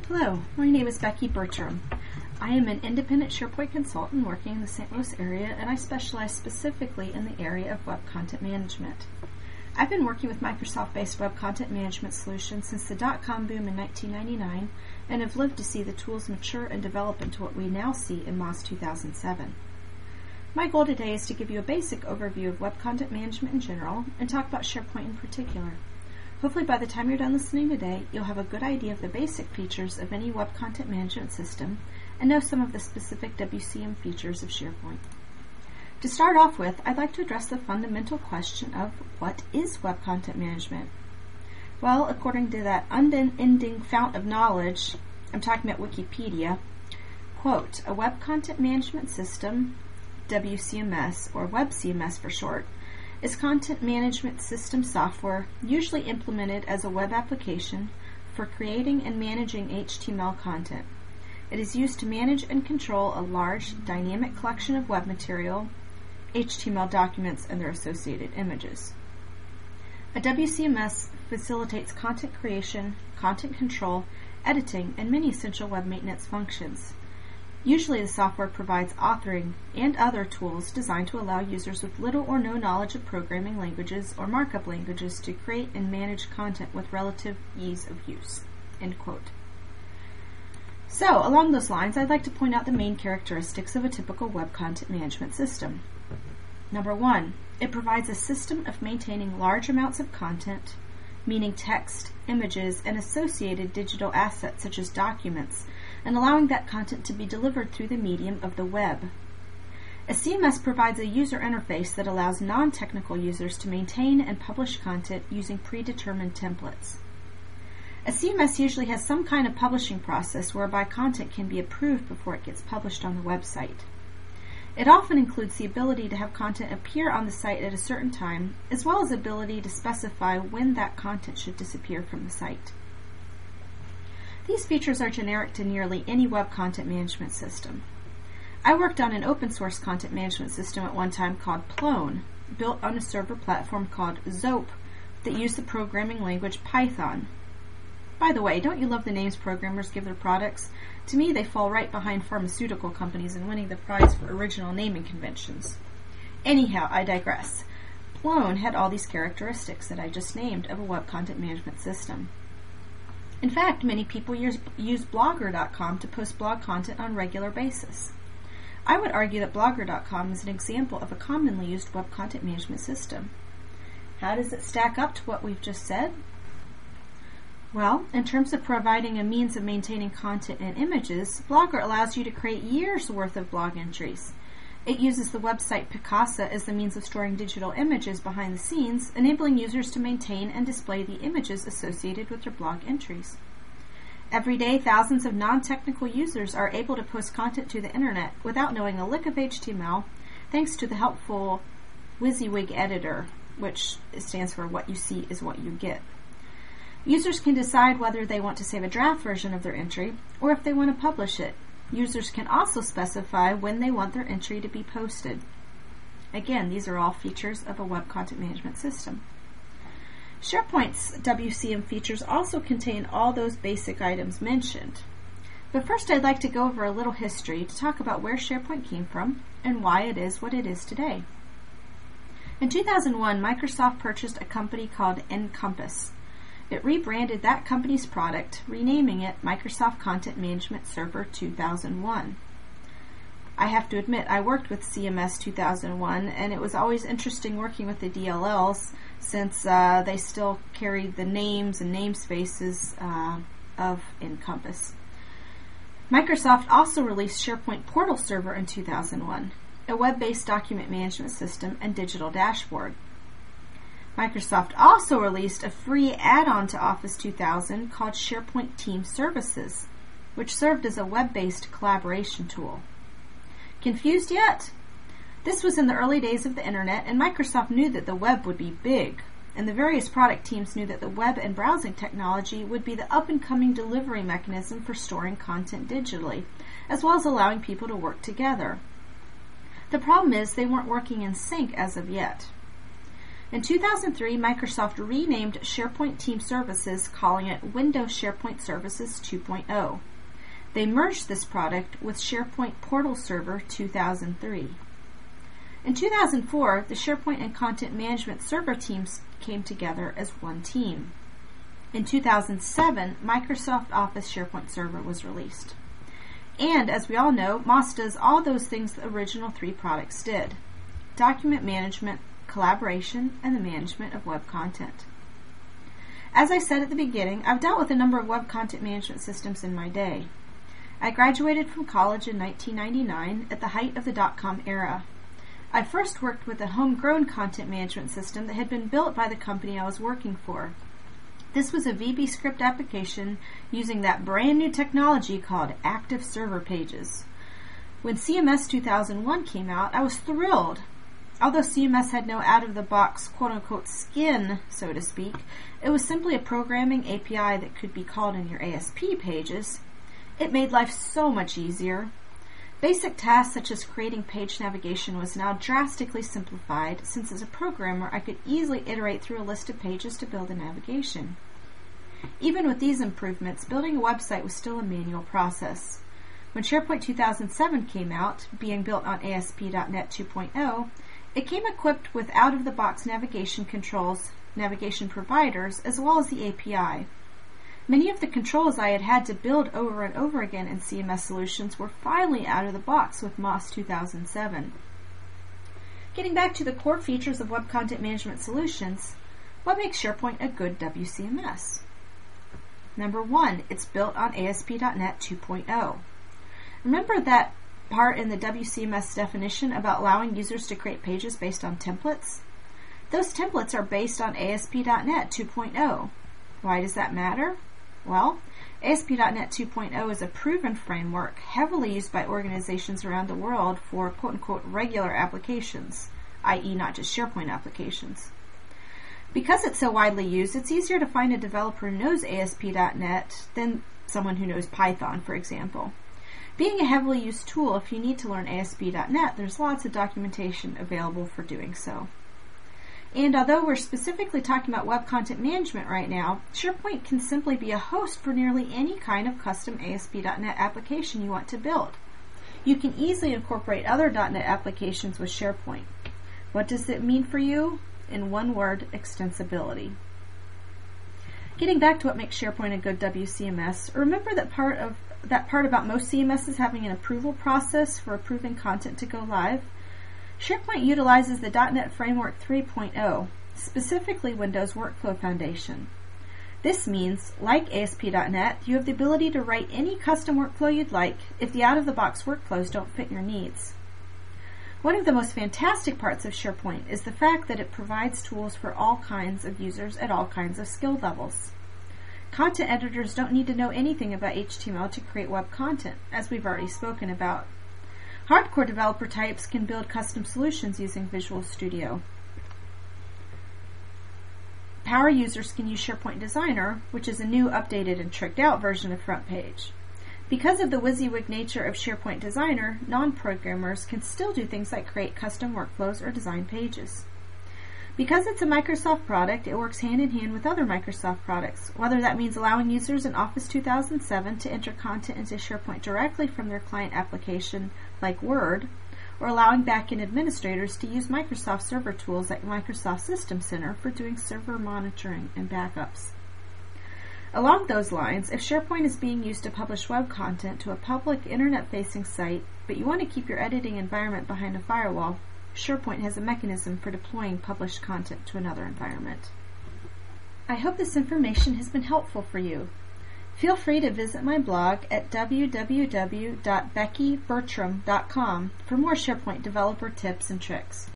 Hello, my name is Becky Bertram. I am an independent SharePoint consultant working in the St. Louis area, and I specialize specifically in the area of web content management. I've been working with Microsoft-based web content management solutions since the dot-com boom in 1999 and have lived to see the tools mature and develop into what we now see in MOS 2007. My goal today is to give you a basic overview of web content management in general and talk about SharePoint in particular. Hopefully by the time you're done listening today, you'll have a good idea of the basic features of any web content management system and know some of the specific WCM features of SharePoint. To start off with, I'd like to address the fundamental question of what is web content management? Well, according to that unending fount of knowledge, I'm talking about Wikipedia, quote, a web content management system, WCMS, or WebCMS for short, is content management system software usually implemented as a web application for creating and managing HTML content. It is used to manage and control a large dynamic collection of web material, HTML documents, and their associated images. A WCMS facilitates content creation, content control, editing, and many essential web maintenance functions. Usually the software provides authoring and other tools designed to allow users with little or no knowledge of programming languages or markup languages to create and manage content with relative ease of use. End quote. So, along those lines, I'd like to point out the main characteristics of a typical web content management system. Number one, it provides a system of maintaining large amounts of content, meaning text, images, and associated digital assets such as documents, and allowing that content to be delivered through the medium of the web. A CMS provides a user interface that allows non-technical users to maintain and publish content using predetermined templates. A CMS usually has some kind of publishing process whereby content can be approved before it gets published on the website. It often includes the ability to have content appear on the site at a certain time, as well as the ability to specify when that content should disappear from the site. These features are generic to nearly any web content management system. I worked on an open source content management system at one time called Plone, built on a server platform called Zope that used the programming language Python. By the way, don't you love the names programmers give their products? To me, they fall right behind pharmaceutical companies in winning the prize for original naming conventions. Anyhow, I digress. Plone had all these characteristics that I just named of a web content management system. In fact, many people use Blogger.com to post blog content on a regular basis. I would argue that Blogger.com is an example of a commonly used web content management system. How does it stack up to what we've just said? Well, in terms of providing a means of maintaining content and images, Blogger allows you to create years' worth of blog entries. It uses the website Picasa as the means of storing digital images behind the scenes, enabling users to maintain and display the images associated with their blog entries. Every day, thousands of non-technical users are able to post content to the internet without knowing a lick of HTML, thanks to the helpful WYSIWYG editor, which stands for What You See is What You Get. Users can decide whether they want to save a draft version of their entry or if they want to publish it. Users can also specify when they want their entry to be posted. Again, these are all features of a web content management system. SharePoint's WCM features also contain all those basic items mentioned. But first I'd like to go over a little history to talk about where SharePoint came from and why it is what it is today. In 2001, Microsoft purchased a company called Encompass. It rebranded that company's product, renaming it Microsoft Content Management Server 2001. I have to admit, I worked with CMS 2001, and it was always interesting working with the DLLs since they still carried the names and namespaces of Encompass. Microsoft also released SharePoint Portal Server in 2001, a web-based document management system and digital dashboard. Microsoft also released a free add-on to Office 2000 called SharePoint Team Services, which served as a web-based collaboration tool. Confused yet? This was in the early days of the Internet, and Microsoft knew that the web would be big, and the various product teams knew that the web and browsing technology would be the up-and-coming delivery mechanism for storing content digitally, as well as allowing people to work together. The problem is they weren't working in sync as of yet. In 2003, Microsoft renamed SharePoint Team Services, calling it Windows SharePoint Services 2.0. They merged this product with SharePoint Portal Server 2003. In 2004, the SharePoint and Content Management Server teams came together as one team. In 2007, Microsoft Office SharePoint Server was released. And, as we all know, MOS does all those things the original three products did: document management, collaboration, and the management of web content. As I said at the beginning, I've dealt with a number of web content management systems in my day. I graduated from college in 1999 at the height of the dot-com era. I first worked with a homegrown content management system that had been built by the company I was working for. This was a VB-Script application using that brand new technology called Active Server Pages. When CMS 2001 came out, I was thrilled. Although CMS had no out-of-the-box quote-unquote skin, so to speak, it was simply a programming API that could be called in your ASP pages. It made life so much easier. Basic tasks such as creating page navigation was now drastically simplified, since as a programmer I could easily iterate through a list of pages to build a navigation. Even with these improvements, building a website was still a manual process. When SharePoint 2007 came out, being built on ASP.NET 2.0, it came equipped with out-of-the-box navigation controls, navigation providers, as well as the API. Many of the controls I had had to build over and over again in CMS solutions were finally out of the box with MOS 2007. Getting back to the core features of web content management solutions, what makes SharePoint a good WCMS? Number 1, it's built on ASP.NET 2.0. Remember that part in the WCMS definition about allowing users to create pages based on templates? Those templates are based on ASP.NET 2.0. Why does that matter? Well, ASP.NET 2.0 is a proven framework heavily used by organizations around the world for quote-unquote regular applications, i.e. not just SharePoint applications. Because it's so widely used, it's easier to find a developer who knows ASP.NET than someone who knows Python, for example. Being a heavily used tool, if you need to learn ASP.NET, there's lots of documentation available for doing so. And although we're specifically talking about web content management right now, SharePoint can simply be a host for nearly any kind of custom ASP.NET application you want to build. You can easily incorporate other .NET applications with SharePoint. What does it mean for you? In one word, extensibility. Getting back to what makes SharePoint a good WCMS, remember that part about most CMSs having an approval process for approving content to go live? SharePoint utilizes the .NET Framework 3.0, specifically Windows Workflow Foundation. This means, like ASP.NET, you have the ability to write any custom workflow you'd like if the out-of-the-box workflows don't fit your needs. One of the most fantastic parts of SharePoint is the fact that it provides tools for all kinds of users at all kinds of skill levels. Content editors don't need to know anything about HTML to create web content, as we've already spoken about. Hardcore developer types can build custom solutions using Visual Studio. Power users can use SharePoint Designer, which is a new, updated, and tricked out version of FrontPage. Because of the WYSIWYG nature of SharePoint Designer, non-programmers can still do things like create custom workflows or design pages. Because it's a Microsoft product, it works hand in hand with other Microsoft products, whether that means allowing users in Office 2007 to enter content into SharePoint directly from their client application, like Word, or allowing backend administrators to use Microsoft server tools like Microsoft System Center for doing server monitoring and backups. Along those lines, if SharePoint is being used to publish web content to a public internet-facing site, but you want to keep your editing environment behind a firewall, SharePoint has a mechanism for deploying published content to another environment. I hope this information has been helpful for you. Feel free to visit my blog at www.beckybertram.com for more SharePoint developer tips and tricks.